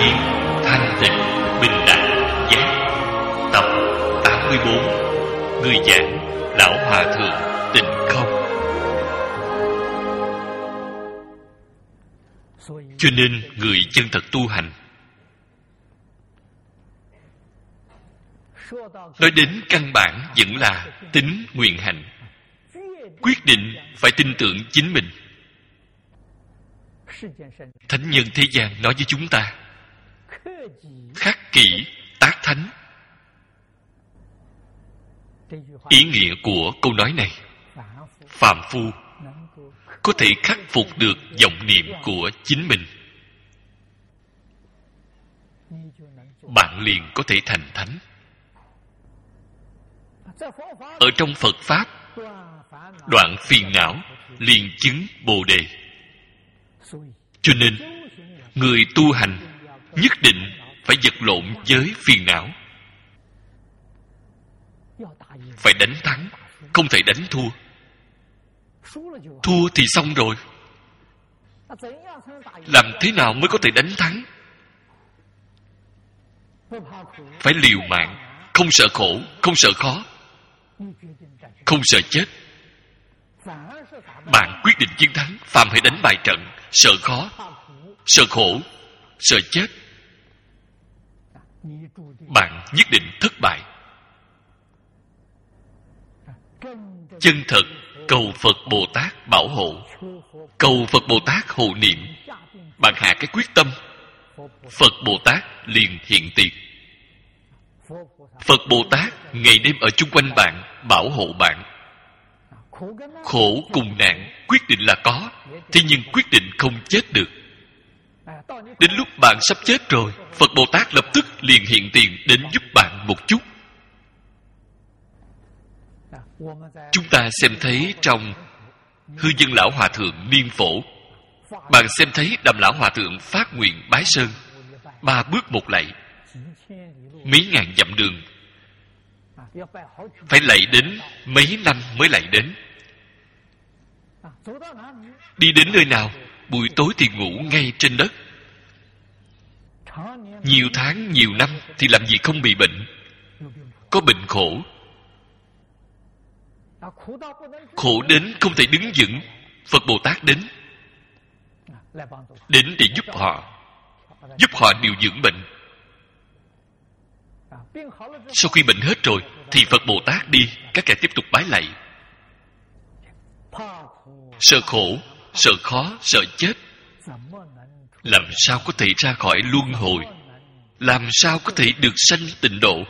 kiến, thanh tịnh, bình đẳng, giác. Tập 84. Người giảng Lão Hòa Thượng Tịnh Không. Cho nên người chân thật tu hành, nói đến căn bản vẫn là tín nguyện hành. Quyết định phải tin tưởng chính mình. Thánh nhân thế gian nói với chúng ta, khắc kỷ tác thánh. Ý nghĩa của câu nói này, phàm phu có thể khắc phục được vọng niệm của chính mình, bạn liền có thể thành thánh. Ở trong Phật Pháp, đoạn phiền não liền chứng Bồ Đề. Cho nên người tu hành nhất định phải vật lộn với phiền não, phải đánh thắng, không thể đánh thua. Thua thì xong rồi. Làm thế nào mới có thể đánh thắng? Phải liều mạng, không sợ khổ, không sợ khó, không sợ chết. Bạn quyết định chiến thắng, phàm hãy đánh bại trận. Sợ khó, sợ khổ, sợ chết, bạn nhất định thất bại. Chân thật cầu Phật Bồ Tát bảo hộ, cầu Phật Bồ Tát hộ niệm. Bạn hạ cái quyết tâm, Phật Bồ Tát liền hiện tiền. Phật Bồ Tát ngày đêm ở chung quanh bạn, bảo hộ bạn. Khổ cùng nạn quyết định là có, thế nhưng quyết định không chết được. Đến lúc bạn sắp chết rồi, Phật Bồ Tát lập tức liền hiện tiền đến giúp bạn một chút. Chúng ta xem thấy trong Hư Dân Lão Hòa Thượng Niêm Phổ, bạn xem thấy Đàm Lão Hòa Thượng phát nguyện bái sơn, 3 bước một lạy, mấy ngàn dặm đường, phải lạy đến mấy năm mới lạy đến. Đi đến nơi nào, buổi tối thì ngủ ngay trên đất. Nhiều tháng, nhiều năm thì làm gì không bị bệnh. Có bệnh khổ, khổ đến không thể đứng vững, Phật Bồ Tát đến để giúp họ điều dưỡng bệnh. Sau khi bệnh hết rồi thì Phật Bồ Tát đi, các kẻ tiếp tục bái lạy. Sợ khổ, sợ khó, sợ chết, làm sao có thể ra khỏi luân hồi, làm sao có thể được sanh tịnh độ?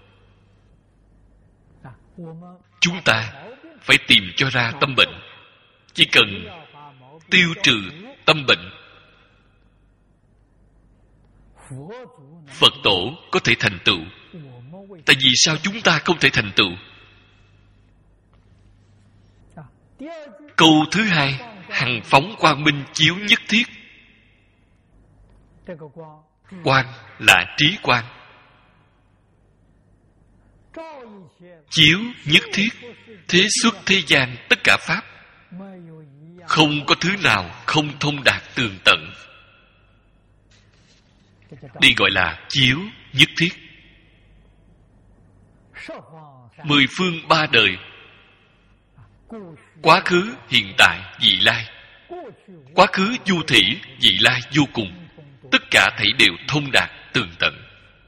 Chúng ta phải tìm cho ra tâm bệnh. Chỉ cần tiêu trừ tâm bệnh, Phật tổ có thể thành tựu. Tại vì sao chúng ta không thể thành tựu? Câu thứ hai, hằng phóng quang minh chiếu nhất thiết. Quang là trí quang, chiếu nhất thiết, thế xuất thế gian tất cả pháp, không có thứ nào không thông đạt tường tận. Đây gọi là chiếu nhất thiết. 10 phương 3 đời, quá khứ, hiện tại, vị lai. Quá khứ vô thỉ, vị lai vô cùng, tất cả thảy đều thông đạt tường tận.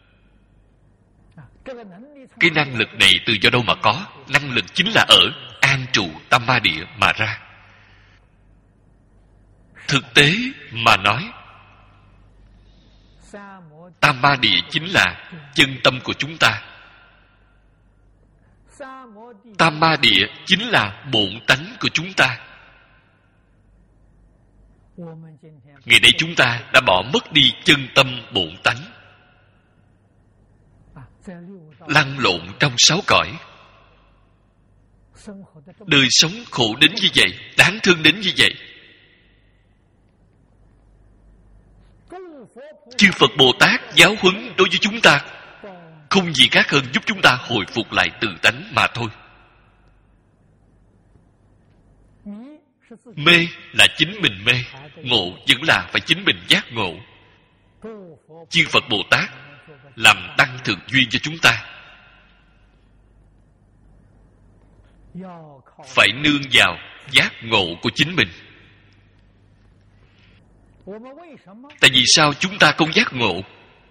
Cái năng lực này từ do đâu mà có? Năng lực chính là ở an trụ Tam Ma Địa mà ra. Thực tế mà nói, Tam Ma Địa chính là chân tâm của chúng ta. Tam Ma Địa chính là bổn tánh của chúng ta. Ngày nay chúng ta đã bỏ mất đi chân tâm bổn tánh, lăn lộn trong 6 cõi. Đời sống khổ đến như vậy, đáng thương đến như vậy. Chư Phật Bồ Tát giáo huấn đối với chúng ta không gì khác hơn giúp chúng ta hồi phục lại tự tánh mà thôi. Mê là chính mình mê, ngộ vẫn là phải chính mình giác ngộ. chư Phật Bồ Tát làm tăng thượng duyên cho chúng ta. Phải nương vào giác ngộ của chính mình. Tại vì sao chúng ta không giác ngộ?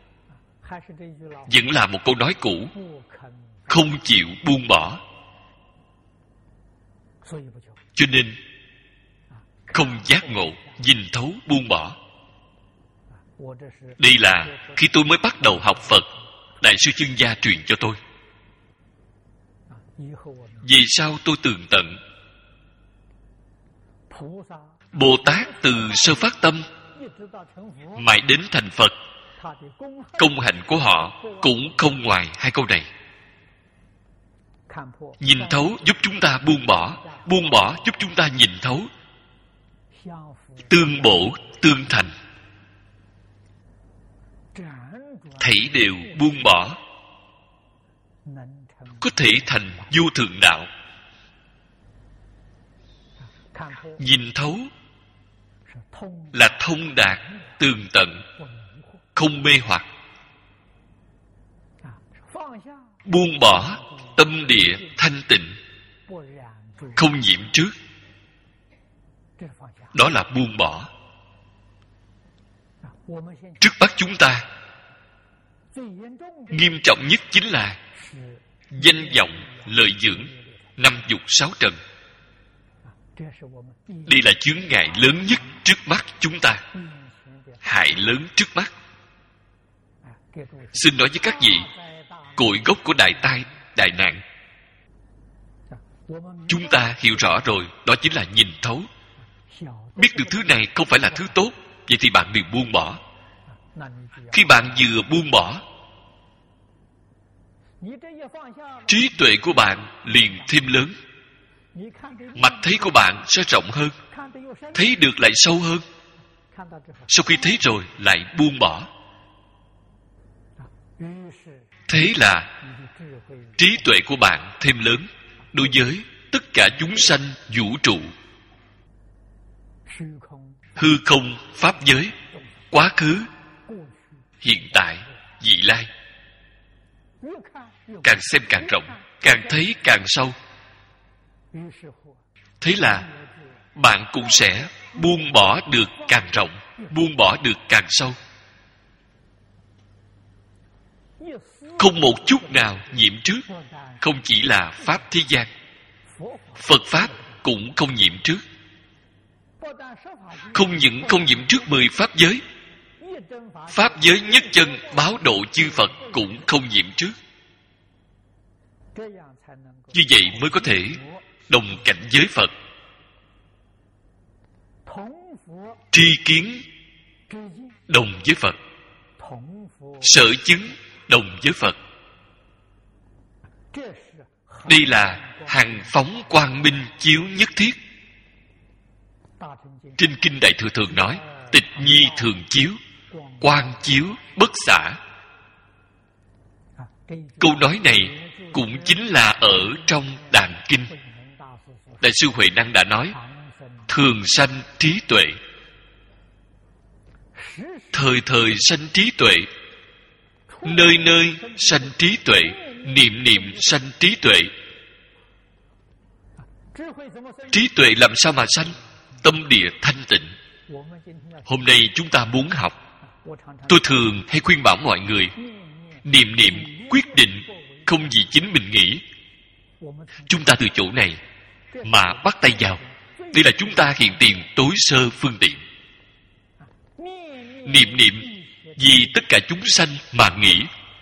Vẫn là một câu nói cũ: không chịu buông bỏ. Cho nên không giác ngộ, nhìn thấu buông bỏ. Đây là khi tôi mới bắt đầu học Phật, Đại sư Chương Gia truyền cho tôi. Vì sao tôi tường tận? Bồ Tát từ sơ phát tâm mãi đến thành Phật, công hạnh của họ cũng không ngoài hai câu này. Nhìn thấu giúp chúng ta buông bỏ, buông bỏ giúp chúng ta nhìn thấu. Tương bổ, tương thành. Thảy đều buông bỏ, có thể thành vô thượng đạo. Nhìn thấu là thông đạt, tường tận, không mê hoặc. Buông bỏ, tâm địa thanh tịnh, không nhiễm trước. Đó là buông bỏ. Trước mắt chúng ta, nghiêm trọng nhất chính là danh vọng, lợi dưỡng, năm dục sáu trần. Đây là chướng ngại lớn nhất trước mắt chúng ta, hại lớn trước mắt. Xin nói với các vị, cội gốc của đại tai, đại nạn, chúng ta hiểu rõ rồi, đó chính là nhìn thấu. Biết được thứ này không phải là thứ tốt, vậy thì bạn đừng buông bỏ. Khi bạn vừa buông bỏ, trí tuệ của bạn liền thêm lớn. Mạch thấy của bạn sẽ rộng hơn, thấy được lại sâu hơn. Sau khi thấy rồi lại buông bỏ. Thế là trí tuệ của bạn thêm lớn đối với tất cả chúng sanh vũ trụ, hư không pháp giới, quá khứ, hiện tại, vị lai. Càng xem càng rộng, càng thấy càng sâu. Thế là bạn cũng sẽ buông bỏ được càng rộng, buông bỏ được càng sâu. Không một chút nào nhiễm trước. Không chỉ là pháp thế gian, Phật Pháp cũng không nhiễm trước. Không những không nhiễm trước 10 pháp giới, pháp giới nhất chân báo độ chư Phật cũng không nhiễm trước. Như vậy mới có thể đồng cảnh giới Phật, tri kiến đồng với Phật, sở chứng đồng với Phật. Đây là hằng phóng quang minh chiếu nhất thiết. Trên Kinh Đại Thừa thường nói, tịch nhi thường chiếu, quang chiếu bất xả. Câu nói này cũng chính là ở trong Đàn Kinh. Đại sư Huệ Năng đã nói, thường sanh trí tuệ. Thời thời sanh trí tuệ, nơi nơi sanh trí tuệ, niệm niệm sanh trí tuệ. Trí tuệ làm sao mà sanh? Tâm địa thanh tịnh. Hôm nay chúng ta muốn học, tôi thường hay khuyên bảo mọi người, niệm niệm quyết định, không vì chính mình nghĩ. Chúng ta từ chỗ này mà bắt tay vào. Đây là chúng ta hiện tiền tối sơ phương tiện. Niệm niệm vì tất cả chúng sanh mà nghĩ.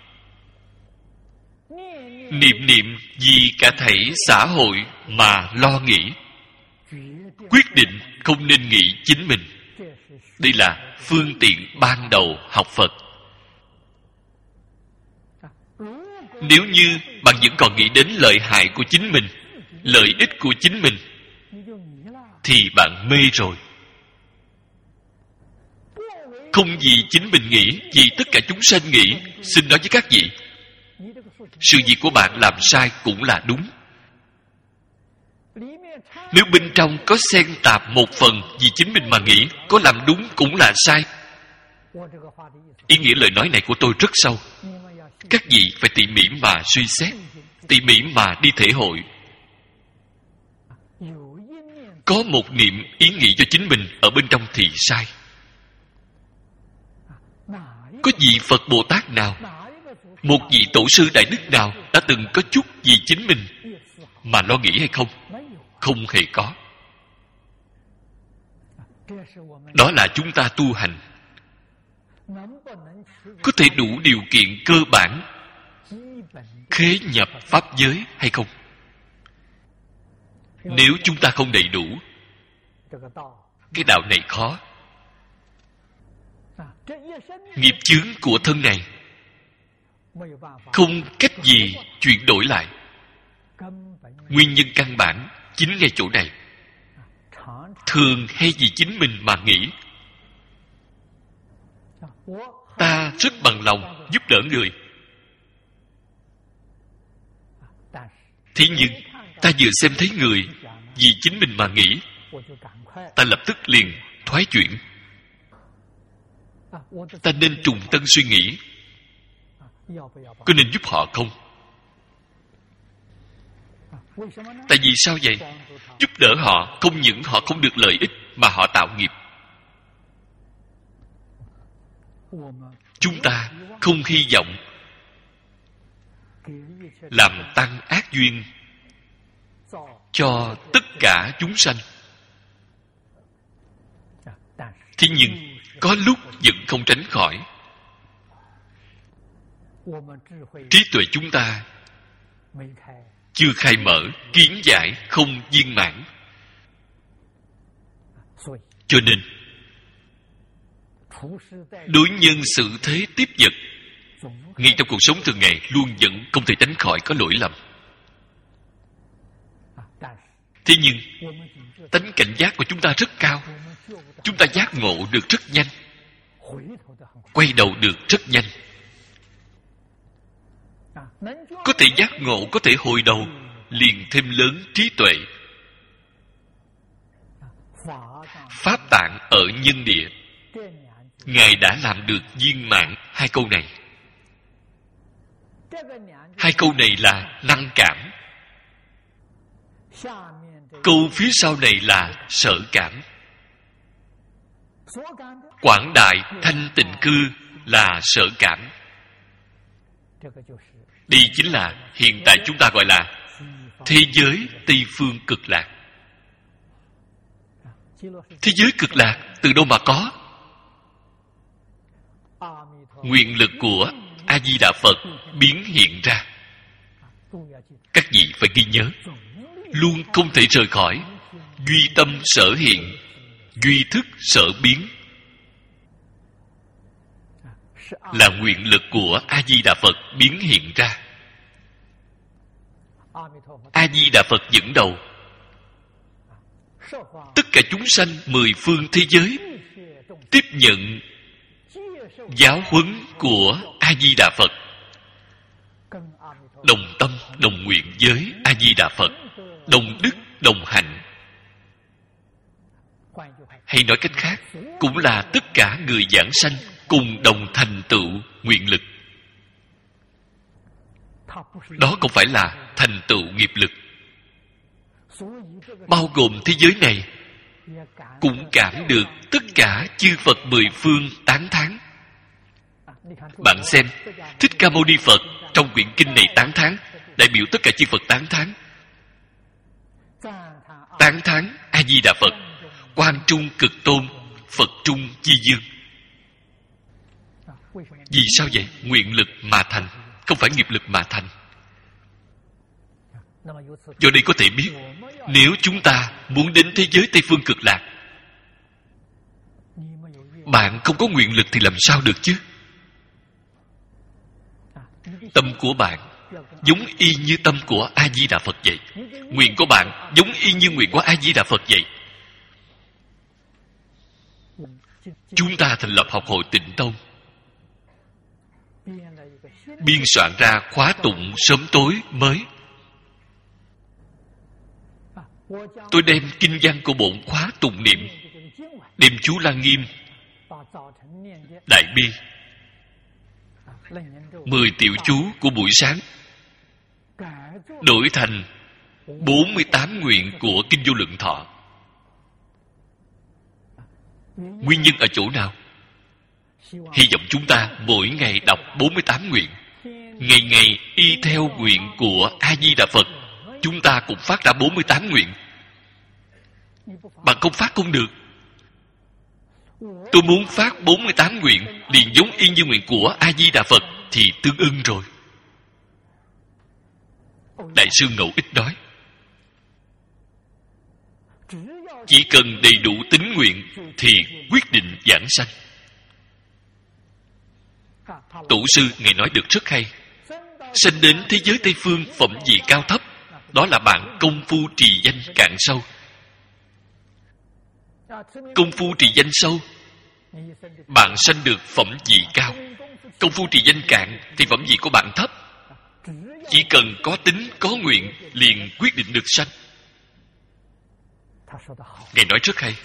Niệm niệm vì cả thảy xã hội mà lo nghĩ. Quyết định không nên nghĩ chính mình. Đây là phương tiện ban đầu học Phật. Nếu như bạn vẫn còn nghĩ đến lợi hại của chính mình, lợi ích của chính mình, thì bạn mê rồi. Không vì chính mình nghĩ, vì tất cả chúng sanh nghĩ. Xin nói với các vị, sự việc của bạn làm sai cũng là đúng. Nếu bên trong có xen tạp một phần vì chính mình mà nghĩ, có làm đúng cũng là sai. Ý nghĩa lời nói này của tôi rất sâu. Các vị phải tỉ mỉ mà suy xét, tỉ mỉ mà đi thể hội. Có một niệm ý nghĩ cho chính mình ở bên trong thì sai. Có vị Phật Bồ Tát nào, một vị tổ sư đại đức nào đã từng có chút vì chính mình mà lo nghĩ hay không? Không hề có. Đó là chúng ta tu hành có thể đủ điều kiện cơ bản khế nhập pháp giới hay không? Nếu chúng ta không đầy đủ, cái đạo này khó. Nghiệp chướng của thân này không cách gì chuyển đổi lại. Nguyên nhân căn bản chính ngay chỗ này. Thường hay vì chính mình mà nghĩ ta rất bằng lòng giúp đỡ người. Thế nhưng ta vừa xem thấy người vì chính mình mà nghĩ, ta lập tức liền thoái chuyển. Ta nên trùng tân suy nghĩ, có nên giúp họ không? Tại vì sao vậy? Giúp đỡ họ không những họ không được lợi ích mà họ tạo nghiệp. Chúng ta không hy vọng làm tăng ác duyên cho tất cả chúng sanh. Thế nhưng có lúc vẫn không tránh khỏi. Trí tuệ chúng ta chưa khai mở, kiến giải không viên mãn. Cho nên đối nhân xử thế tiếp vật, ngay trong cuộc sống thường ngày luôn vẫn không thể tránh khỏi có lỗi lầm. Thế nhưng tánh cảnh giác của chúng ta rất cao. Chúng ta giác ngộ được rất nhanh, quay đầu được rất nhanh. Có thể giác ngộ, có thể hồi đầu, liền thêm lớn trí tuệ. Pháp tạng ở nhân địa, Ngài đã làm được viên mãn hai câu này. Hai câu này là năng cảm. Câu phía sau này là sở cảm. Quảng đại thanh tịnh cư là sở cảm. Đây chính là hiện tại chúng ta gọi là thế giới Tây Phương Cực Lạc. Thế giới Cực Lạc từ đâu mà có? Nguyện lực của A Di Đà Phật biến hiện ra. Các vị phải ghi nhớ, luôn không thể rời khỏi duy tâm sở hiện, duy thức sở biến. Là nguyện lực của A Di Đà Phật biến hiện ra. A Di Đà Phật dẫn đầu, tất cả chúng sanh mười phương thế giới tiếp nhận giáo huấn của A Di Đà Phật, đồng tâm đồng nguyện với A Di Đà Phật, đồng đức đồng hạnh. Hay nói cách khác, cũng là tất cả người giảng sanh cùng đồng thành tựu nguyện lực. Đó không phải là thành tựu nghiệp lực. Bao gồm thế giới này cũng cảm được tất cả chư Phật mười phương tán thán. Bạn xem, Thích Ca Mâu Ni Phật trong quyển kinh này tán thán, đại biểu tất cả chư Phật tán thán. Tán thán A Di Đà Phật, Quang Trung Cực Tôn, Phật Trung Chi Dương. Vì sao vậy? Nguyện lực mà thành, không phải nghiệp lực mà thành. Do đây có thể biết, nếu chúng ta muốn đến thế giới Tây Phương Cực Lạc, bạn không có nguyện lực thì làm sao được chứ? Tâm của bạn giống y như tâm của A Di Đà Phật vậy. Nguyện của bạn giống y như nguyện của A Di Đà Phật vậy. Chúng ta thành lập học hội Tịnh Tông, biên soạn ra khóa tụng sớm tối mới. Tôi đem kinh văn của bổn khóa tụng niệm, đem chú Lăng Nghiêm Đại bi 10 tiểu chú của buổi sáng đổi thành 48 nguyện của Kinh Vô Lượng Thọ. Nguyên nhân ở chỗ nào? Hy vọng chúng ta mỗi ngày đọc 48 nguyện, ngày ngày y theo nguyện của A-di-đà Phật, chúng ta cũng phát ra 48 nguyện. Bạn không phát không được. Tôi muốn phát 48 nguyện liền giống y như nguyện của A-di-đà Phật thì tương ưng rồi. Đại sư Ngẫu Ích nói, chỉ cần đầy đủ tín nguyện thì quyết định giảng sanh. Tổ sư Ngài nói được rất hay. Sanh đến thế giới Tây Phương phẩm vị cao thấp, đó là bạn công phu trì danh cạn sâu. Công phu trì danh sâu, bạn sanh được phẩm vị cao. Công phu trì danh cạn thì phẩm vị của bạn thấp. Chỉ cần có tín, có nguyện liền quyết định được sanh. Ngài nói rất hay.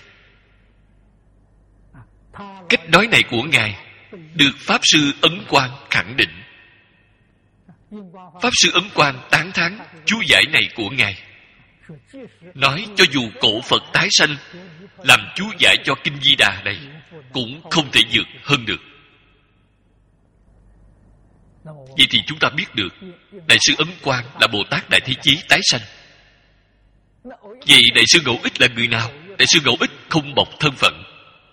Cách nói này của Ngài được Pháp Sư Ấn Quang khẳng định. Pháp Sư Ấn Quang tán thán chú giải này của Ngài, nói cho dù cổ Phật tái sanh làm chú giải cho Kinh Di Đà này cũng không thể vượt hơn được. Vậy thì chúng ta biết được Đại sư Ấn Quang là Bồ Tát Đại Thế Chí tái sanh. Vậy Đại sư Ngẫu Ích là người nào? Đại sư Ngẫu Ích không bộc thân phận.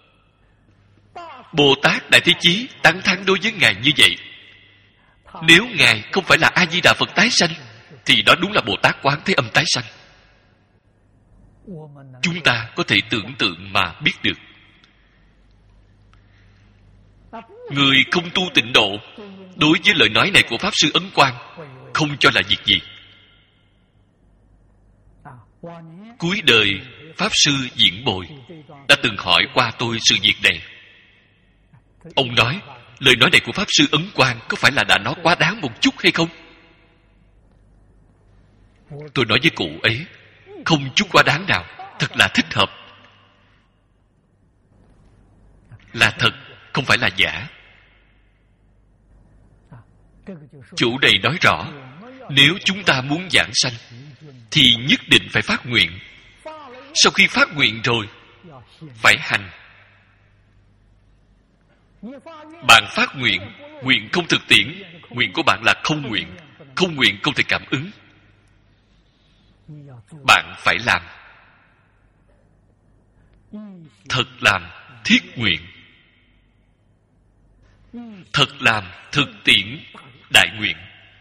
Bồ Tát Đại Thế Chí tán thán đối với Ngài như vậy. Nếu Ngài không phải là A-di-đà Phật tái sanh thì đó đúng là Bồ Tát Quán Thế Âm tái sanh. Chúng ta có thể tưởng tượng mà biết được. Người không tu tịnh độ đối với lời nói này của Pháp Sư Ấn Quang không cho là việc gì. Cuối đời Pháp Sư Diễn Bồi đã từng hỏi qua tôi sự việc này. Ông nói lời nói này của Pháp Sư Ấn Quang có phải là đã nói quá đáng một chút hay không? Tôi nói với cụ ấy, không chút quá đáng nào, thật là thích hợp. Là thật, không phải là giả. Chủ đề nói rõ, nếu chúng ta muốn giảng sanh thì nhất định phải phát nguyện. Sau khi phát nguyện rồi phải hành. Bạn phát nguyện, nguyện không thực tiễn, nguyện của bạn là không nguyện. Không nguyện không thể cảm ứng. Bạn phải làm. Thật làm thiết nguyện. Thật làm thực tiễn đại nguyện.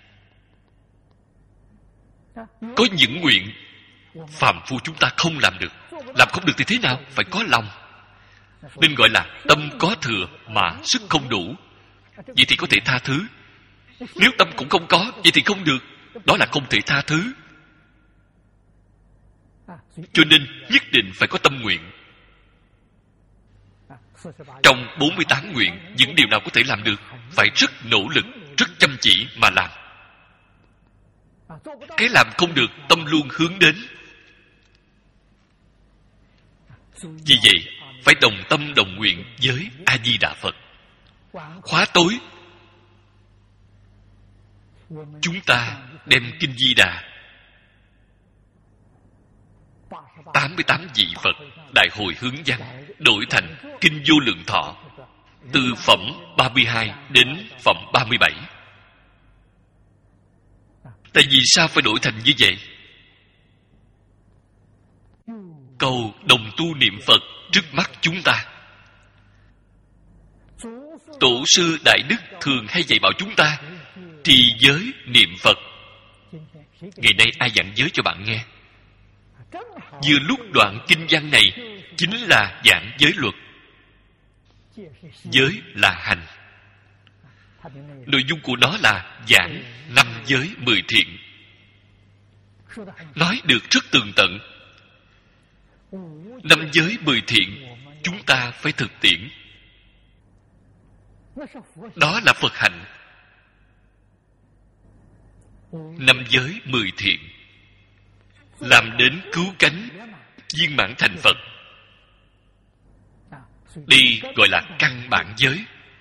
Có những nguyện phàm phu chúng ta không làm được. Làm không được thì thế nào? Phải có lòng. Nên gọi là tâm có thừa mà sức không đủ. Vậy thì có thể tha thứ. Nếu tâm cũng không có, vậy thì không được. Đó là không thể tha thứ. Cho nên nhất định phải có tâm nguyện. Trong 48 nguyện, những điều nào có thể làm được phải rất nỗ lực, rất chăm chỉ mà làm. Cái làm không được, tâm luôn hướng đến. Vì vậy phải đồng tâm đồng nguyện với A-di-đà Phật. Khóa tối chúng ta đem Kinh Di Đà 88 vị Phật Đại Hội Hướng Văn đổi thành Kinh Vô Lượng Thọ, từ phẩm 32 đến phẩm 37. Tại vì sao phải đổi thành như vậy? Cầu đồng tu niệm Phật trước mắt chúng ta. Tổ sư Đại Đức thường hay dạy bảo chúng ta trì giới niệm Phật. Ngày nay ai giảng giới cho bạn nghe? Vừa lúc đoạn kinh văn này chính là giảng giới luật. Giới là hành. Nội dung của nó là giảng 5 giới 10 thiện. Nói được rất tường tận. 5 giới 10 thiện chúng ta phải thực tiễn. Đó là Phật hạnh. 5 giới 10 thiện làm đến cứu cánh viên mãn thành Phật. Đây gọi là căn bản giới.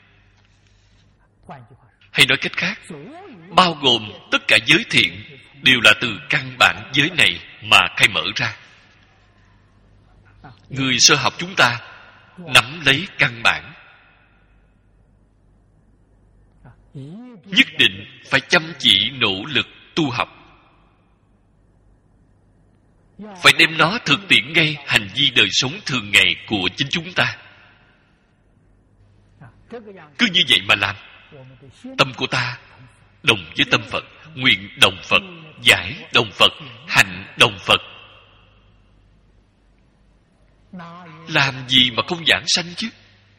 Hay nói cách khác, bao gồm tất cả giới thiện đều là từ căn bản giới này mà khai mở ra. Người sơ học chúng ta nắm lấy căn bản, nhất định phải chăm chỉ nỗ lực tu học, phải đem nó thực tiễn ngay hành vi đời sống thường ngày của chính chúng ta. Cứ như vậy mà làm, tâm của ta đồng với tâm Phật, nguyện đồng Phật, giải đồng Phật, hành đồng Phật. Làm gì mà không giảng sanh chứ?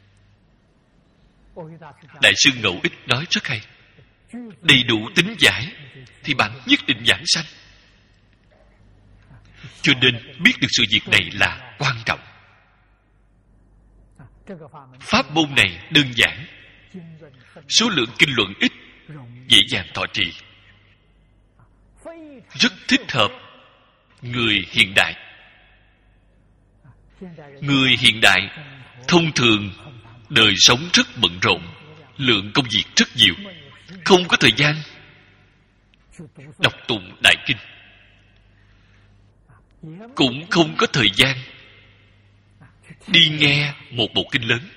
Đại sư Ngẫu Ích nói rất hay, đầy đủ tính giải thì bạn nhất định giảng sanh. Cho nên biết được sự việc này là quan trọng. Pháp môn này đơn giản, số lượng kinh luận ít, dễ dàng thọ trì, rất thích hợp người hiện đại. Người hiện đại thông thường đời sống rất bận rộn, lượng công việc rất nhiều, không có thời gian đọc tụng đại kinh, cũng không có thời gian đi nghe một bộ kinh lớn.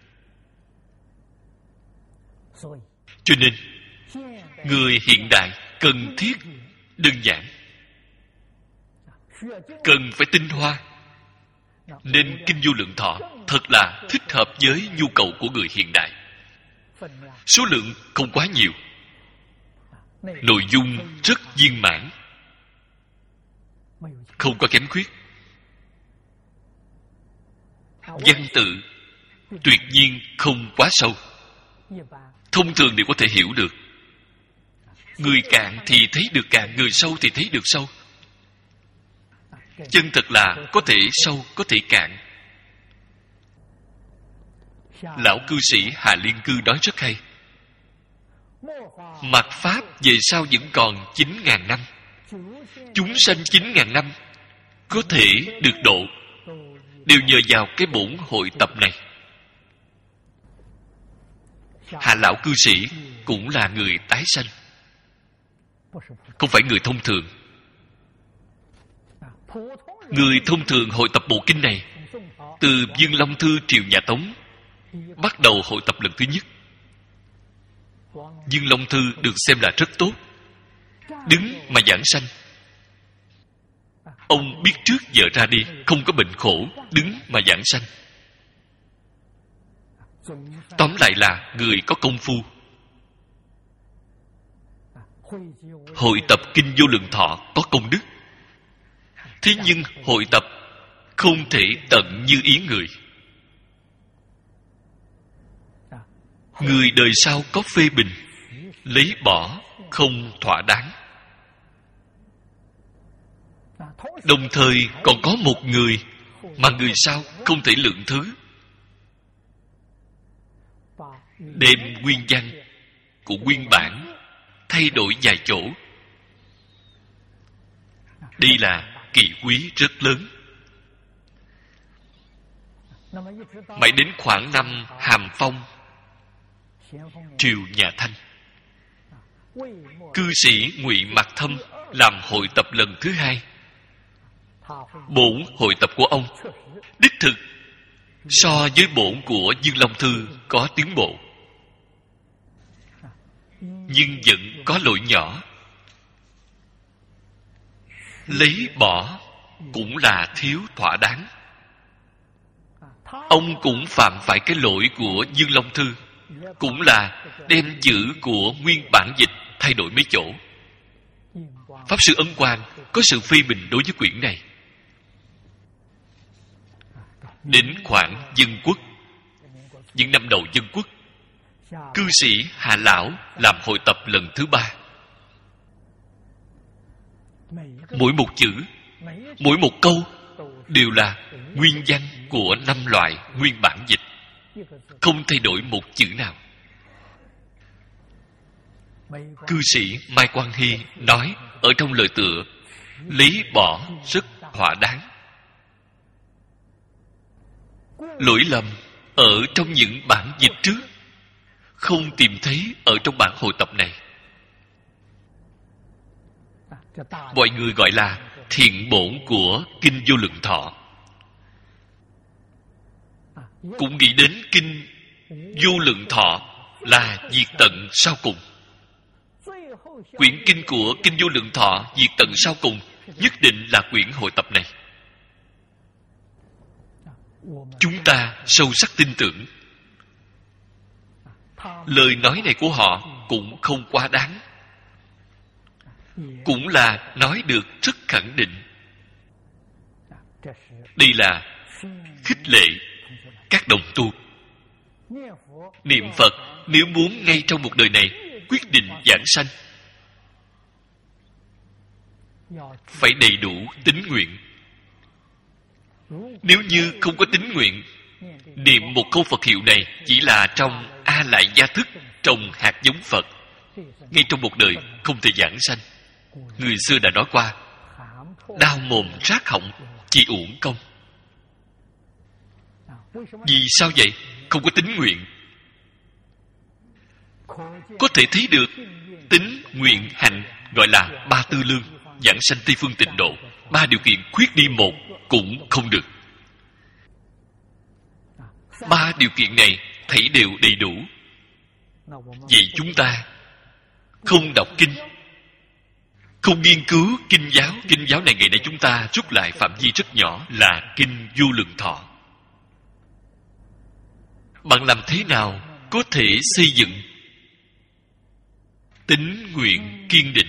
Cho nên người hiện đại cần thiết đơn giản, cần phải tinh hoa, nên kinh Vô Lượng Thọ thật là thích hợp với nhu cầu của người hiện đại. Số lượng không quá nhiều, nội dung rất viên mãn, không có kém khuyết. Văn tự tuyệt nhiên không quá sâu, thông thường đều có thể hiểu được. Người cạn thì thấy được cạn, người sâu thì thấy được sâu. Chân thật là có thể sâu, có thể cạn. Lão cư sĩ Hà Liên Cư nói rất hay, mạt Pháp về sau vẫn còn 9.000 năm. Chúng sanh 9.000 năm có thể được độ, đều nhờ vào cái bổn hội tập này. Hà lão cư sĩ cũng là người tái sanh, không phải người thông thường. Người thông thường hội tập bộ kinh này từ Dương Long Thư triều nhà Tống bắt đầu hội tập lần thứ nhất. Dương Long Thư được xem là rất tốt, đứng mà giảng sanh. Ông biết trước giờ ra đi, không có bệnh khổ, đứng mà giảng sanh. Tóm lại là người có công phu. Hội tập kinh Vô Lượng Thọ có công đức, thế nhưng hội tập không thể tận như ý người. Người đời sau có phê bình, lấy bỏ không thỏa đáng. Đồng thời còn có một người mà người sau không thể lượng thứ, đem nguyên văn của nguyên bản thay đổi vài chỗ. Đây là kỳ quý rất lớn. Mãi đến khoảng năm Hàm Phong, triều nhà Thanh, cư sĩ Ngụy Mạc Thâm làm hội tập lần thứ hai. Bổn hội tập của ông đích thực so với bổn của Dương Long Thư có tiến bộ, nhưng vẫn có lỗi nhỏ. Lấy bỏ cũng là thiếu thỏa đáng. Ông cũng phạm phải cái lỗi của Dương Long Thư, cũng là đem chữ của nguyên bản dịch thay đổi mấy chỗ. Pháp sư Ấn Quang có sự phê bình đối với quyển này. Đến khoảng Dân Quốc, những năm đầu Dân Quốc, cư sĩ Hà Lão làm hội tập lần thứ ba. Mỗi một chữ, mỗi một câu đều là nguyên văn của 5 loại nguyên bản dịch, không thay đổi một chữ nào. Cư sĩ Mai Quang Hy nói ở trong lời tựa, lấy bỏ rất thỏa đáng. Lỗi lầm ở trong những bản dịch trước, không tìm thấy ở trong bản hội tập này. Mọi người gọi là thiện bổn của Kinh Vô Lượng Thọ. Cũng nghĩ đến Kinh Vô Lượng Thọ là diệt tận sau cùng. Quyển kinh của Kinh Vô Lượng Thọ diệt tận sau cùng nhất định là quyển hội tập này. Chúng ta sâu sắc tin tưởng lời nói này của họ cũng không quá đáng, cũng là nói được rất khẳng định. Đây là khích lệ các đồng tu. Niệm Phật nếu muốn ngay trong một đời này quyết định giảng sanh, phải đầy đủ tín nguyện. Nếu như không có tín nguyện, niệm một câu Phật hiệu này chỉ là trong A Lại Gia thức trồng hạt giống Phật, ngay trong một đời không thể giảng sanh. Người xưa đã nói qua, đau mồm rát họng chỉ uổng công. Vì sao vậy? Không có tín nguyện. Có thể thấy được tín, nguyện, hành gọi là ba tư lương, giảng sanh Tây Phương Tịnh Độ. Ba điều kiện khuyết đi một cũng không được. Ba điều kiện này thảy đều đầy đủ. Vậy chúng ta không đọc kinh, không nghiên cứu kinh giáo này ngày nay chúng ta rút lại phạm vi rất nhỏ là Kinh Vô Lượng Thọ. Bạn làm thế nào có thể xây dựng tín nguyện kiên định?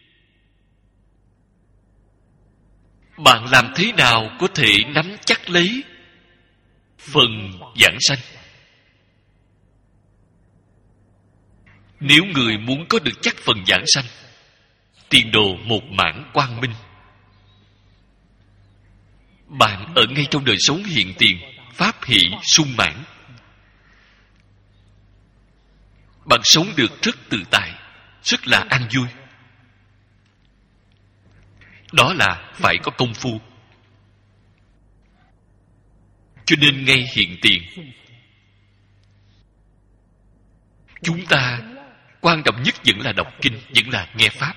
Bạn làm thế nào có thể nắm chắc lấy phần giảng sanh? Nếu người muốn có được chắc phần giảng sanh, tiền đồ một mãn quang minh, bạn ở ngay trong đời sống hiện tiền, pháp hỷ sung mãn, bạn sống được rất tự tại, rất là an vui. Đó là phải có công phu. Cho nên ngay hiện tiền, chúng ta quan trọng nhất vẫn là đọc kinh, vẫn là nghe pháp.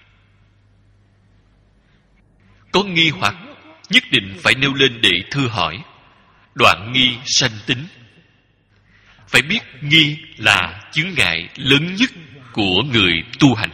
Có nghi hoặc nhất định phải nêu lên để thưa hỏi, đoạn nghi sanh tín. Phải biết nghi là chướng ngại lớn nhất của người tu hành.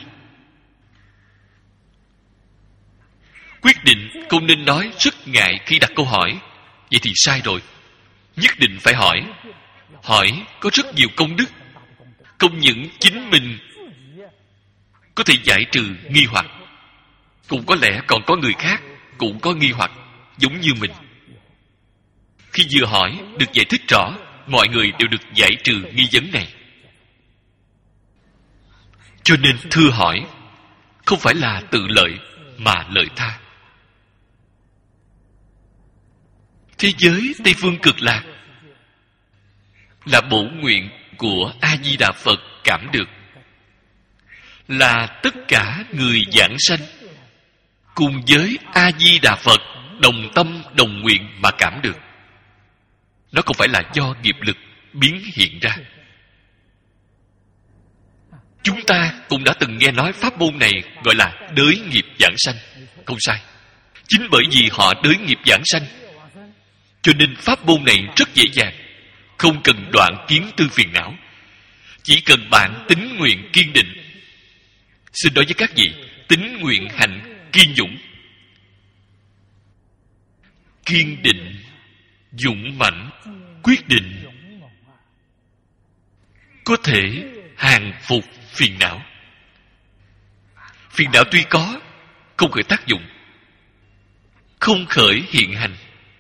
Quyết định không nên nói rất ngại khi đặt câu hỏi, vậy thì sai rồi. Nhất định phải hỏi. Hỏi có rất nhiều công đức. Không những chính mình có thể giải trừ nghi hoặc, cũng có lẽ còn có người khác cũng có nghi hoặc giống như mình. Khi vừa hỏi được giải thích rõ, mọi người đều được giải trừ nghi vấn này. Cho nên thưa hỏi không phải là tự lợi mà lợi tha. Thế giới Tây Phương Cực Lạc là bổ nguyện của A Di Đà Phật cảm được, là tất cả người giảng sanh cùng với A Di Đà Phật đồng tâm đồng nguyện mà cảm được. Nó không phải là do nghiệp lực biến hiện ra. Chúng ta cũng đã từng nghe nói pháp môn này gọi là đới nghiệp giảng sanh. Không sai. Chính bởi vì họ đới nghiệp giảng sanh, cho nên pháp môn này rất dễ dàng, không cần đoạn kiến tư phiền não. Chỉ cần bạn tín nguyện kiên định. Xin nói với các vị, tín nguyện hạnh kiên dũng. Kiên định, dũng mãnh, quyết định, có thể hàng phục phiền não. Phiền não tuy có, không khởi tác dụng, không khởi hiện hành.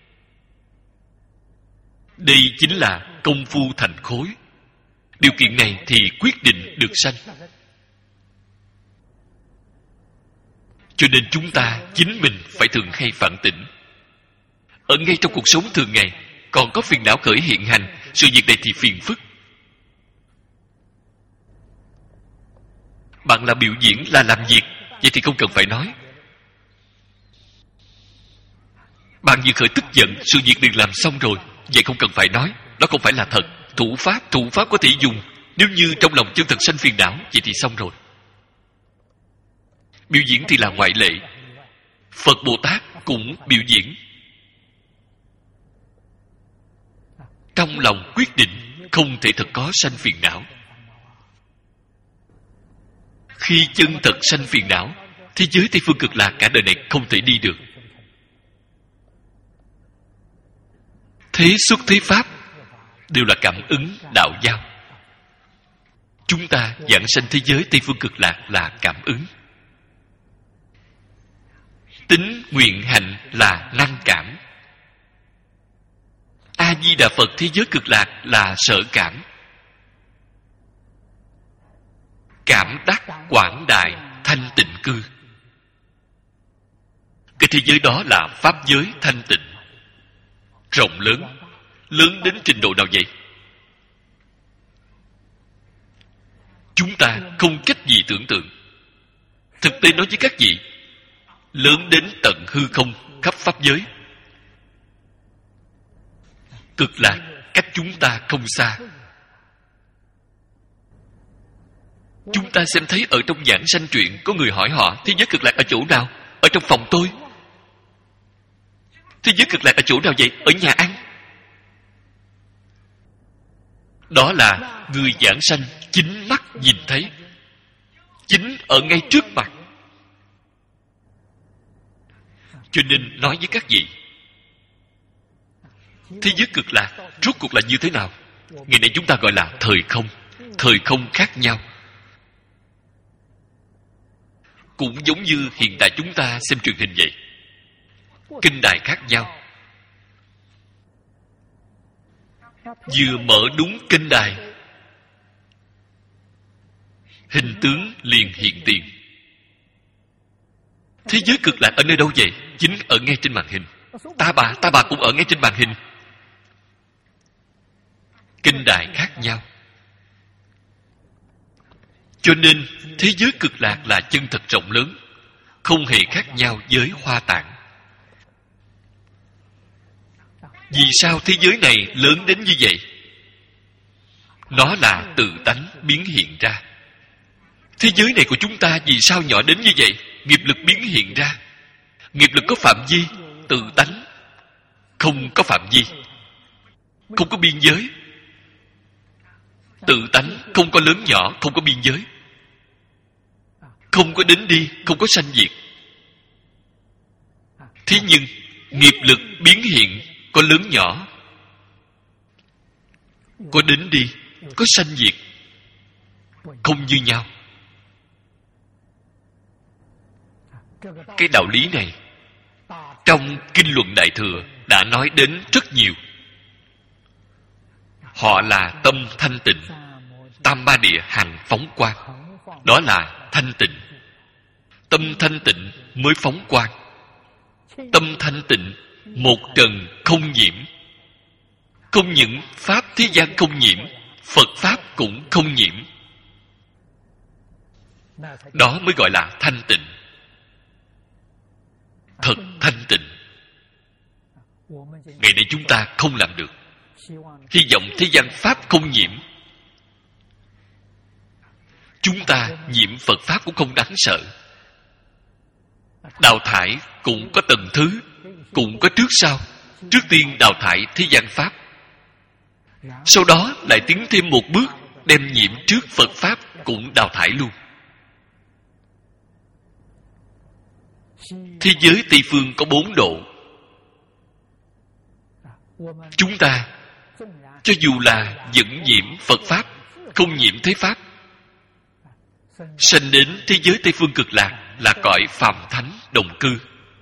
Đây chính là công phu thành khối. Điều kiện này thì quyết định được sanh. Cho nên chúng ta chính mình phải thường hay phản tỉnh. Ở ngay trong cuộc sống thường ngày còn có phiền não khởi hiện hành, sự việc này thì phiền phức. Bạn là biểu diễn, là làm việc, vậy thì không cần phải nói. Bạn vừa khởi tức giận, sự việc đừng làm xong rồi, vậy không cần phải nói. đó không phải là thật. Thủ pháp có thể dùng. Nếu như trong lòng chân thật sanh phiền não, vậy thì xong rồi. Biểu diễn thì là ngoại lệ. Phật Bồ Tát cũng biểu diễn. Trong lòng quyết định không thể thật có sanh phiền não. Khi chân thật sanh phiền não, thế giới Tây Phương Cực Lạc cả đời này không thể đi được. Thế xuất thế pháp đều là cảm ứng đạo giao. Chúng ta giảng sanh thế giới Tây Phương Cực Lạc là cảm ứng. Tính nguyện hành là năng cảm. A-di-đà Phật thế giới Cực Lạc là sở cảm. Cảm đắc quảng đại thanh tịnh cư. Cái thế giới đó là pháp giới thanh tịnh, rộng lớn. Lớn đến trình độ nào vậy? Chúng ta không cách gì tưởng tượng. Thực tế nói với các vị, lớn đến tận hư không khắp pháp giới. Cực lạc cách chúng ta không xa. Chúng ta xem thấy ở trong giảng sanh truyện, có người hỏi họ thế giới cực lạc ở chỗ nào? Ở trong phòng tôi. Thế giới cực lạc ở chỗ nào vậy? Ở nhà ăn. Đó là người giảng sanh chính mắt nhìn thấy, chính ở ngay trước mặt. Cho nên nói với các vị, thế giới cực lạc rốt cuộc là như thế nào? Ngày nay chúng ta gọi là thời không. Thời không khác nhau. Cũng giống như hiện tại chúng ta xem truyền hình vậy. Kênh đài khác nhau. Vừa mở đúng kênh đài, hình tướng liền hiện tiền. Thế giới cực lạc ở nơi đâu vậy? Chính ở ngay trên màn hình. Ta bà cũng ở ngay trên màn hình. Kênh đài khác nhau. Cho nên thế giới cực lạc là chân thật rộng lớn, không hề khác nhau với Hoa Tạng. Vì sao thế giới này lớn đến như vậy? Nó là tự tánh biến hiện ra. Thế giới này của chúng ta vì sao nhỏ đến như vậy? Nghiệp lực biến hiện ra. Nghiệp lực có phạm vi, tự tánh không có phạm vi, không có biên giới. Tự tánh không có lớn nhỏ, không có biên giới, không có đến đi, không có sanh diệt. Thế nhưng nghiệp lực biến hiện có lớn nhỏ, có đến đi, có sanh diệt, không như nhau. Cái đạo lý này trong Kinh Luận Đại Thừa đã nói đến rất nhiều. Họ là tâm thanh tịnh, tam ba địa hằng phóng quang. Đó là thanh tịnh. Tâm thanh tịnh mới phóng quang. Tâm thanh tịnh một trần không nhiễm. Không những pháp thế gian không nhiễm, Phật pháp cũng không nhiễm. Đó mới gọi là thanh tịnh. Thật thanh tịnh. Ngày nay chúng ta không làm được. Hy vọng thế gian pháp không nhiễm. Chúng ta nhiễm Phật pháp cũng không đáng sợ. Đào thải cũng có tầng thứ, cũng có trước sau. Trước tiên đào thải thế gian pháp, sau đó lại tiến thêm một bước, đem nhiễm trước Phật pháp cũng đào thải luôn. Thế giới Tây Phương có 4 độ. Chúng ta cho dù là vẫn nhiễm Phật pháp, không nhiễm thế pháp, sanh đến thế giới Tây Phương Cực Lạc là cõi phàm thánh đồng cư.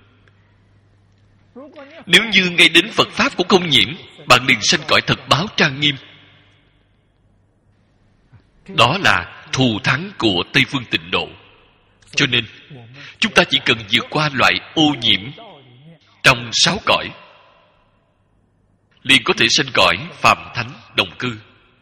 Nếu như ngay đến Phật pháp cũng không nhiễm, bạn liền sanh cõi thật báo trang nghiêm. Đó là thù thắng của Tây Phương Tịnh Độ. Cho nên chúng ta chỉ cần vượt qua loại ô nhiễm trong 6 cõi, liền có thể sanh cõi phàm thánh đồng cư.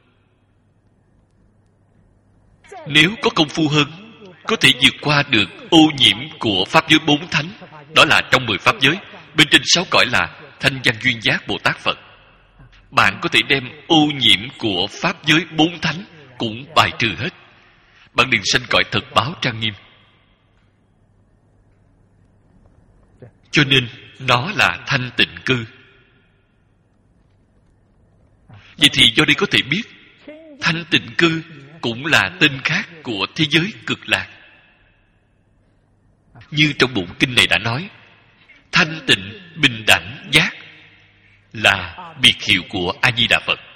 Nếu có công phu hơn, có thể vượt qua được ô nhiễm của pháp giới 4 thánh. Đó là trong 10 pháp giới. Bên trên 6 cõi là Thanh Văn Duyên Giác Bồ Tát Phật. bạn có thể đem ô nhiễm của pháp giới 4 thánh cũng bài trừ hết. Bạn đừng sanh cõi thật báo trang nghiêm. Cho nên nó là thanh tịnh cư. Vậy thì do đây có thể biết thanh tịnh cư cũng là tên khác của thế giới cực lạc. Như trong bụng kinh này đã nói, thanh tịnh bình đẳng giác là biệt hiệu của A Di Đà Phật.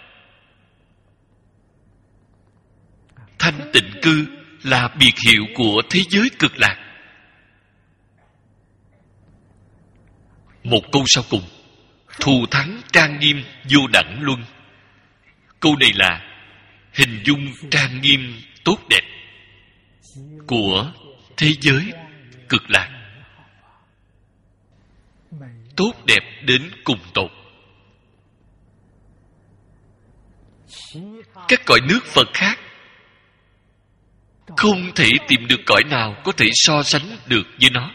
Thanh tịnh cư là biệt hiệu của thế giới cực lạc. Một câu sau cùng, thù thắng trang nghiêm vô đẳng luân. Câu này là hình dung trang nghiêm tốt đẹp của thế giới cực lạc. Tốt đẹp đến cùng tột. Các cõi nước Phật khác không thể tìm được cõi nào có thể so sánh được với nó.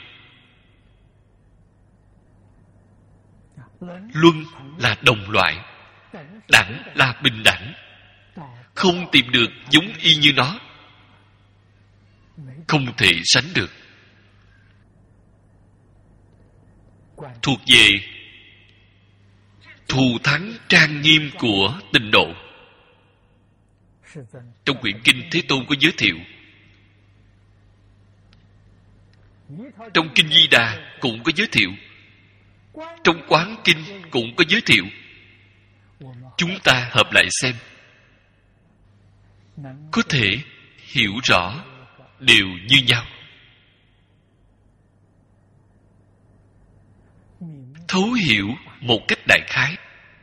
Luân là đồng loại, đẳng là bình đẳng. Không tìm được giống y như nó, không thể sánh được. Thuộc về thù thắng trang nghiêm của tịnh độ. Trong quyển kinh Thế Tôn có giới thiệu, trong kinh Di Đà cũng có giới thiệu, trong Quán Kinh cũng có giới thiệu. Chúng ta hợp lại xem, có thể hiểu rõ đều như nhau. Thấu hiểu một cách đại khái.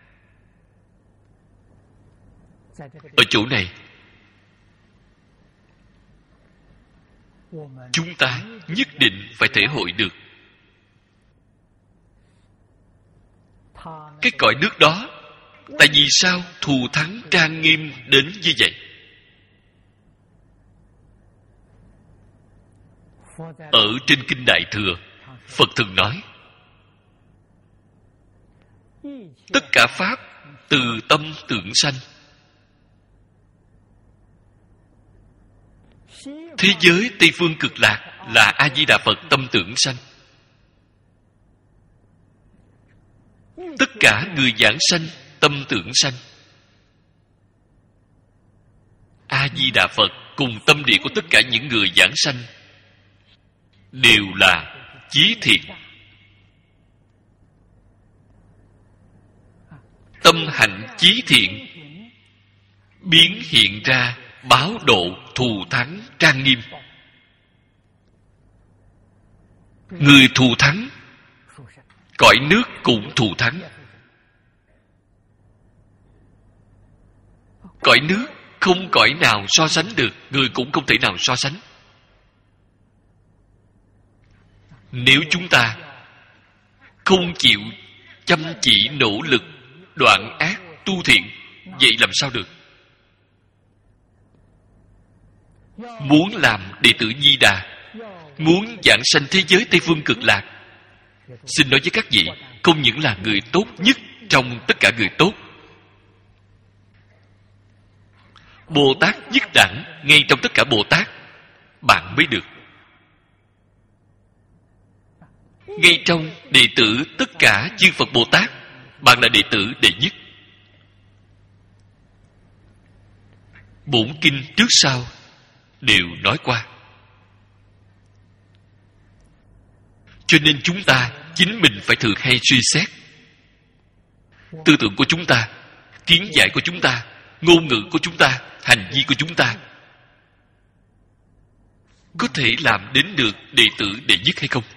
Ở chỗ này, chúng ta nhất định phải thể hội được cái cõi nước đó. Tại vì sao thù thắng trang nghiêm đến như vậy? Ở trên kinh Đại Thừa, Phật thường nói, tất cả pháp từ tâm tưởng sanh. Thế giới Tây Phương Cực Lạc là A Di Đà Phật tâm tưởng sanh. Tất cả người giảng sanh tâm tưởng sanh. A Di Đà Phật cùng tâm địa của tất cả những người giảng sanh đều là chí thiện. Tâm hạnh chí thiện biến hiện ra báo độ thù thắng trang nghiêm. Người thù thắng, cõi nước cũng thù thắng. Cõi nước không cõi nào so sánh được, người cũng không thể nào so sánh. Nếu chúng ta không chịu chăm chỉ nỗ lực đoạn ác tu thiện, vậy làm sao được? Muốn làm đệ tử Di Đà, muốn giảng sanh thế giới Tây Phương Cực Lạc, xin nói với các vị, không những là người tốt nhất trong tất cả người tốt, Bồ Tát nhất đẳng ngay trong tất cả Bồ Tát bạn mới được. Ngay trong đệ tử tất cả chư Phật Bồ Tát, bạn là đệ tử đệ nhất. Bổn kinh trước sau đều nói qua. Cho nên chúng ta chính mình phải thường hay suy xét. Tư tưởng của chúng ta, kiến giải của chúng ta, ngôn ngữ của chúng ta, hành vi của chúng ta có thể làm đến được đệ tử đệ nhất hay không?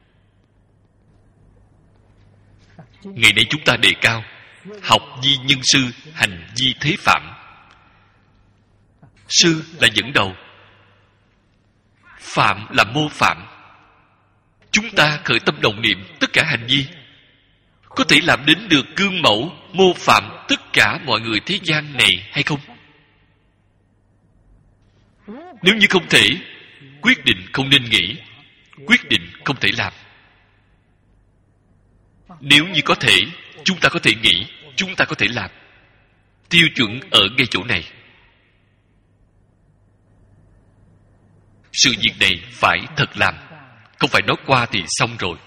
Ngày nay chúng ta đề cao học vi nhân sư, hành vi thế phạm. Sư là dẫn đầu, phạm là mô phạm. Chúng ta khởi tâm động niệm tất cả hành vi có thể làm đến được gương mẫu mô phạm tất cả mọi người thế gian này hay không? Nếu như không thể, quyết định không nên nghĩ, quyết định không thể làm. Nếu như có thể, chúng ta có thể nghĩ, chúng ta có thể làm. Tiêu chuẩn ở ngay chỗ này. Sự việc này phải thật làm, không phải nói qua thì xong rồi.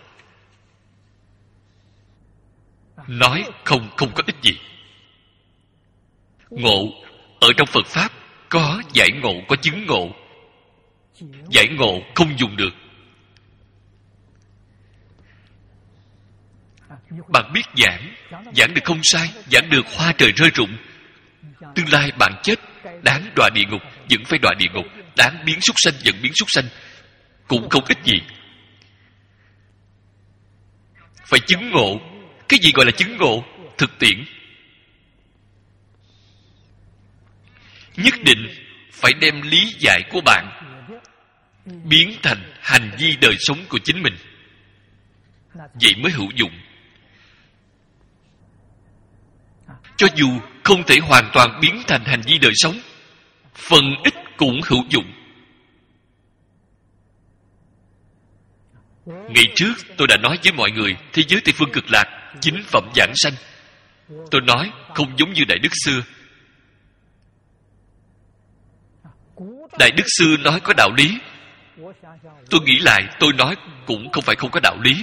Nói không có ích gì. Ngộ ở trong Phật Pháp có giải ngộ, có chứng ngộ. Giải ngộ không dùng được. Bạn biết giảng được không sai, giảng được hoa trời rơi rụng. Tương lai bạn chết, đáng đọa địa ngục vẫn phải đọa địa ngục, đáng biến súc sanh vẫn biến súc sanh, cũng không ích gì. Phải chứng ngộ. Cái gì gọi là chứng ngộ? Thực tiễn. Nhất định phải đem lý giải của bạn biến thành hành vi đời sống của chính mình, vậy mới hữu dụng. Cho dù không thể hoàn toàn biến thành hành vi đời sống, phần ít cũng hữu dụng. Ngày trước tôi đã nói với mọi người thế giới Tây Phương Cực Lạc chính phẩm giảng sanh. Tôi nói không giống như Đại Đức xưa. Đại Đức xưa nói có đạo lý. Tôi nghĩ lại tôi nói cũng không phải không có đạo lý.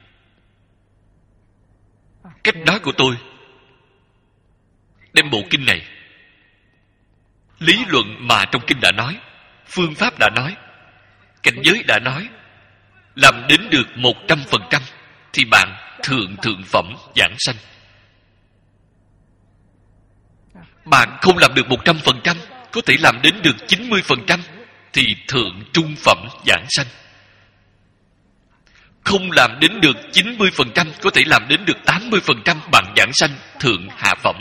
Cách nói của tôi đem bộ kinh này, lý luận mà trong kinh đã nói, phương pháp đã nói, cảnh giới đã nói, làm đến được 100% thì bạn thượng phẩm giảng sanh. Bạn không làm được 100%, có thể làm đến được 90% thì thượng trung phẩm giảng sanh. Không làm đến được 90%, có thể làm đến được 80% bạn giảng sanh thượng hạ phẩm.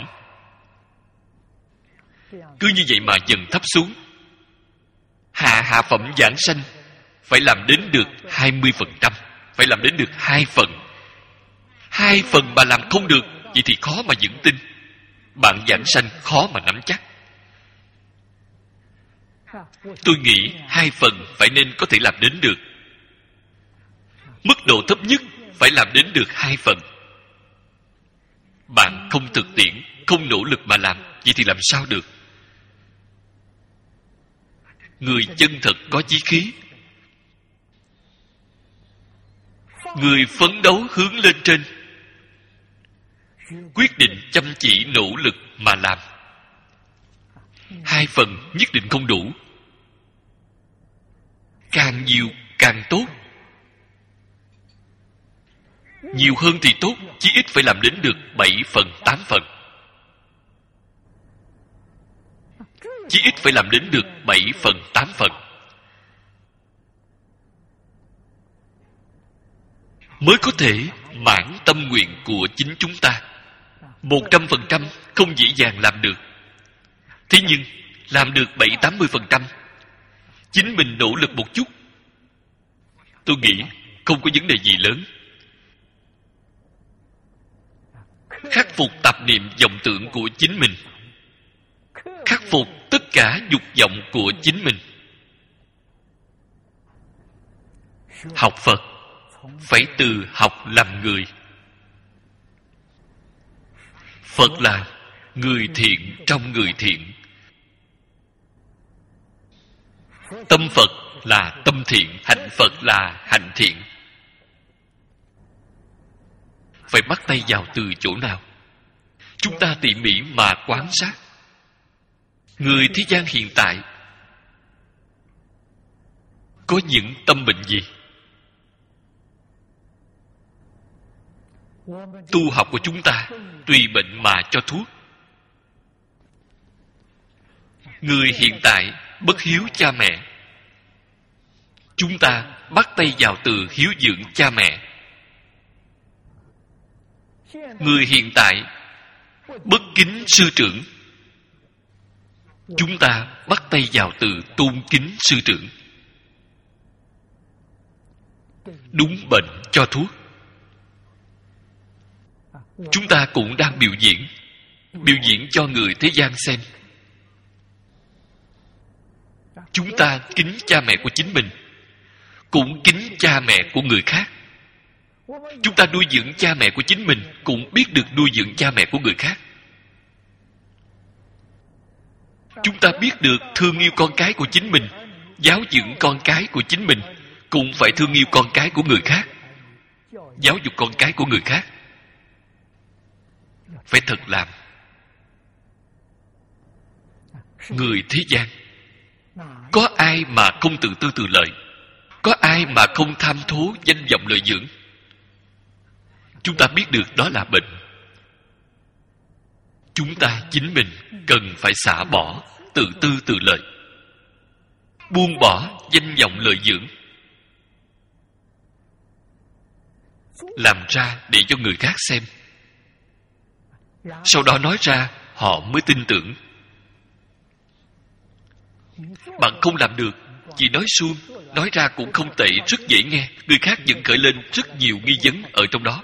Cứ như vậy mà dần thấp xuống. Hạ phẩm giảng sanh phải làm đến được 20%, phải làm đến được 2 phần. 2 phần mà làm không được, vậy thì khó mà vững tin. Bạn giảng sanh khó mà nắm chắc. Tôi nghĩ 2 phần phải nên có thể làm đến được. Mức độ thấp nhất phải làm đến được 2 phần. Bạn không thực tiễn, không nỗ lực mà làm, vậy thì làm sao được? Người chân thật có chí khí, người phấn đấu hướng lên trên, quyết định chăm chỉ nỗ lực mà làm. 2 phần nhất định không đủ. Càng nhiều càng tốt. Nhiều hơn thì tốt, chí ít phải làm đến được 7 phần, 8 phần. Chí ít phải làm đến được 7 phần, 8 phần. Mới có thể mãn tâm nguyện của chính chúng ta. 100% không dễ dàng làm được. Thế nhưng, làm được 7-80%, chính mình nỗ lực một chút, tôi nghĩ không có vấn đề gì lớn. Khắc phục tạp niệm vọng tưởng của chính mình, khắc phục tất cả dục vọng của chính mình. Học Phật phải từ học làm người. Phật là người thiện trong người thiện. Tâm Phật là tâm thiện, hạnh Phật là hạnh thiện. Phải bắt tay vào từ chỗ nào? Chúng ta tỉ mỉ mà quan sát. Người thế gian hiện tại có những tâm bệnh gì? Tu học của chúng ta tùy bệnh mà cho thuốc. Người hiện tại bất hiếu cha mẹ, chúng ta bắt tay vào từ hiếu dưỡng cha mẹ. Người hiện tại bất kính sư trưởng, chúng ta bắt tay vào từ tôn kính sư trưởng. Đúng bệnh cho thuốc. Chúng ta cũng đang biểu diễn cho người thế gian xem. Chúng ta kính cha mẹ của chính mình, cũng kính cha mẹ của người khác. Chúng ta nuôi dưỡng cha mẹ của chính mình, cũng biết được nuôi dưỡng cha mẹ của người khác. Chúng ta biết được thương yêu con cái của chính mình, giáo dưỡng con cái của chính mình, cũng phải thương yêu con cái của người khác, giáo dục con cái của người khác. Phải thật làm. Người thế gian, có ai mà không tự tư tự lợi? Có ai mà không tham thố danh vọng lợi dưỡng? Chúng ta biết được đó là bệnh. Chúng ta chính mình cần phải xả bỏ tự tư tự lợi, buông bỏ danh vọng lợi dưỡng, làm ra để cho người khác xem, sau đó nói ra họ mới tin tưởng. Bạn không làm được, chỉ nói suông, nói ra cũng không tệ, rất dễ nghe, người khác vẫn khởi lên rất nhiều nghi vấn ở trong đó.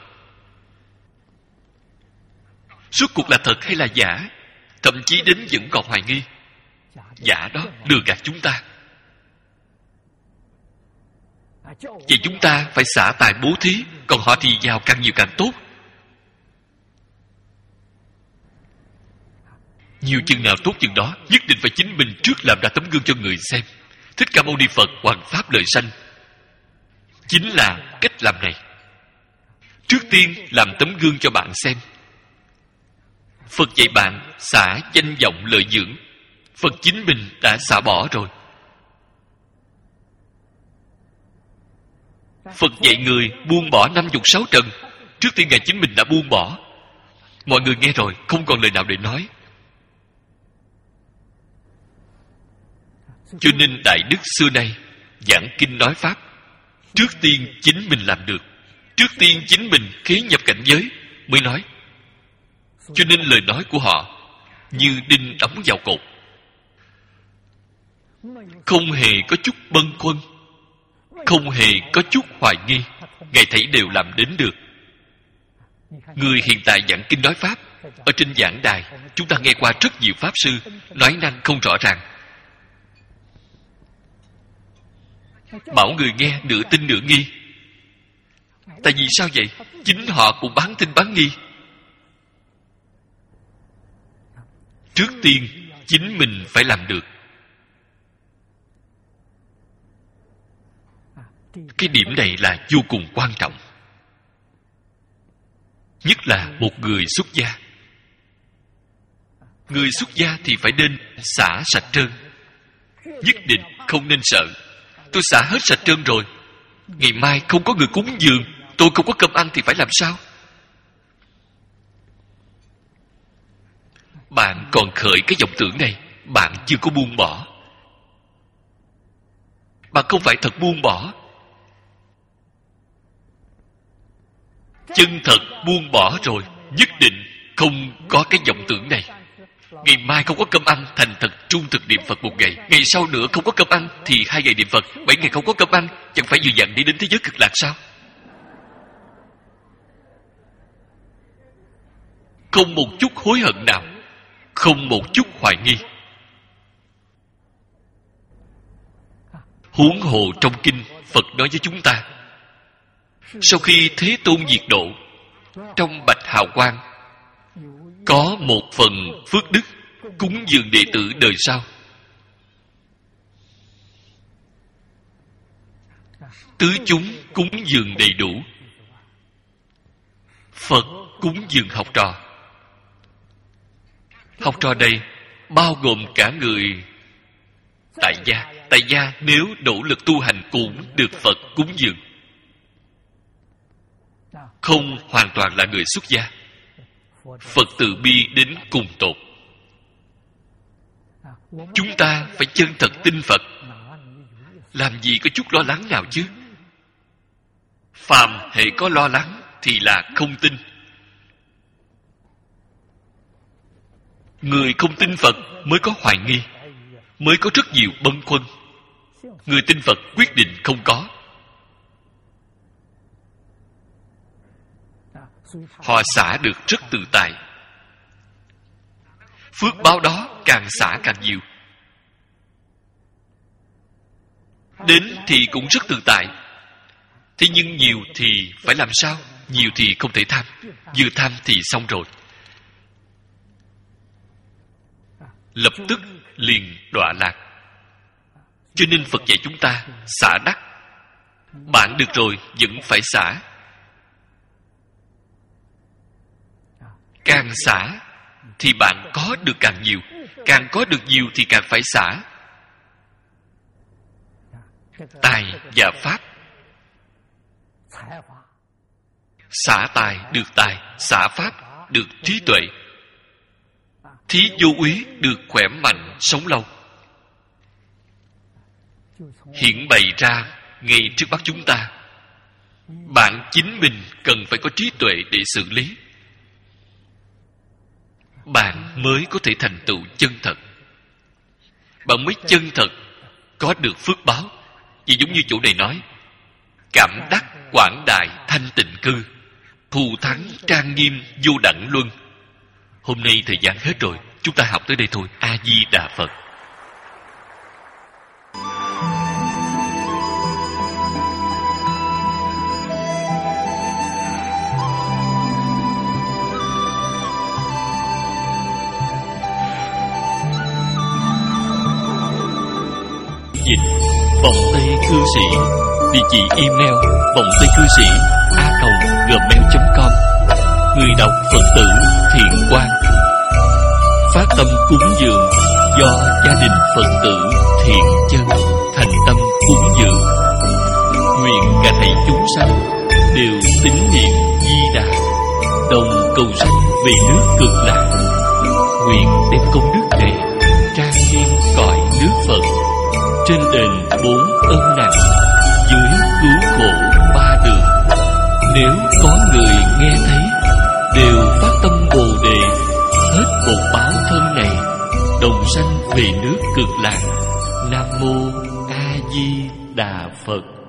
Suốt cuộc là thật hay là giả? Thậm chí đến vẫn còn hoài nghi. Giả đó lừa gạt chúng ta. Vậy chúng ta phải xả tài bố thí, còn họ thì giàu càng nhiều càng tốt. Nhiều chừng nào tốt chừng đó, nhất định phải chính mình trước làm ra tấm gương cho người xem. Thích Ca Mâu Ni Phật hoằng pháp lợi sanh chính là cách làm này. Trước tiên làm tấm gương cho bạn xem. Phật dạy bạn xả danh vọng lợi dưỡng, Phật chính mình đã xả bỏ rồi. Phật dạy người buông bỏ 56 trần, trước tiên Ngài chính mình đã buông bỏ. Mọi người nghe rồi không còn lời nào để nói. Cho nên Đại Đức xưa nay giảng kinh nói pháp, trước tiên chính mình làm được, trước tiên chính mình khế nhập cảnh giới mới nói. Cho nên lời nói của họ như đinh đóng vào cột, không hề có chút bâng khuâng, không hề có chút hoài nghi. Ngài thấy đều làm đến được. Người hiện tại giảng kinh nói pháp, ở trên giảng đài chúng ta nghe qua rất nhiều pháp sư nói năng không rõ ràng, bảo người nghe nửa tin nửa nghi. Tại vì sao vậy? Chính họ cũng bán tin bán nghi. Trước tiên chính mình phải làm được. Cái điểm này là vô cùng quan trọng. Nhất là một người xuất gia. Người xuất gia thì phải nên xả sạch trơn. Nhất định không nên sợ. Tôi xả hết sạch trơn rồi, ngày mai không có người cúng dường, tôi không có cơm ăn thì phải làm sao? Bạn còn khởi cái vọng tưởng này, bạn chưa có buông bỏ. Bạn không phải thật buông bỏ. Chân thật buông bỏ rồi, nhất định không có cái vọng tưởng này. Ngày mai không có cơm ăn, thành thật trung thực niệm Phật một ngày. Ngày sau nữa không có cơm ăn thì 2 ngày niệm Phật. 7 ngày không có cơm ăn, chẳng phải vừa dặn đi đến thế giới cực lạc sao? Không một chút hối hận nào, không một chút hoài nghi. Huống hồ trong kinh Phật nói với chúng ta, sau khi Thế Tôn diệt độ, trong bạch hào quang có một phần phước đức cúng dường đệ tử đời sau. Tứ chúng cúng dường đầy đủ. Phật cúng dường học trò. Học trò đây bao gồm cả người tại gia. Tại gia nếu nỗ lực tu hành cũng được Phật cúng dường, không hoàn toàn là người xuất gia. Phật từ bi đến cùng tột. Chúng ta phải chân thật tin Phật. Làm gì có chút lo lắng nào chứ? Phàm hệ có lo lắng thì là không tin. Người không tin Phật mới có hoài nghi, mới có rất nhiều bâng khuâng. Người tin Phật quyết định không có. Họ xả được rất tự tại. Phước báo đó càng xả càng nhiều. Đến thì cũng rất tự tại. Thế nhưng nhiều thì phải làm sao? Nhiều thì không thể tham. Vừa tham thì xong rồi. Lập tức liền đọa lạc. Cho nên Phật dạy chúng ta xả đắc. Bạn được rồi vẫn phải xả. Càng xả thì bạn có được càng nhiều. Càng có được nhiều thì càng phải xả. Tài và pháp. Xả tài được tài, xả pháp được trí tuệ. Thí vô úy được khỏe mạnh, sống lâu. Hiện bày ra ngay trước mắt chúng ta. Bạn chính mình cần phải có trí tuệ để xử lý. Bạn mới có thể thành tựu chân thật. Bạn mới chân thật có được phước báo. Vì giống như chỗ này nói, cảm đắc quảng đại thanh tịnh cư, thù thắng trang nghiêm vô đẳng luân. Hôm nay thời gian hết rồi, chúng ta học tới đây thôi. A Di Đà Phật. Dịch Vọng Tây Cư Sĩ. Địa chỉ email vongtaycư sĩ@gmail.com. Người đọc Phật tử Thiện Quang. Phát tâm cúng dường do gia đình Phật tử Thiện Chân thành tâm cúng dường. Nguyện cả thảy chúng sanh đều tín niệm Di Đà, đồng cầu sanh về nước Cực Lạc. Nguyện đem công đức này trang nghiêm cõi nước Phật, trên đền 4 ân nặng, dưới cứu khổ 3 đường. Nếu có người nghe thấy đều phát tâm Bồ Đề, hết bột báo thân này, đồng sanh về nước Cực Lạc. Nam mô A Di Đà Phật.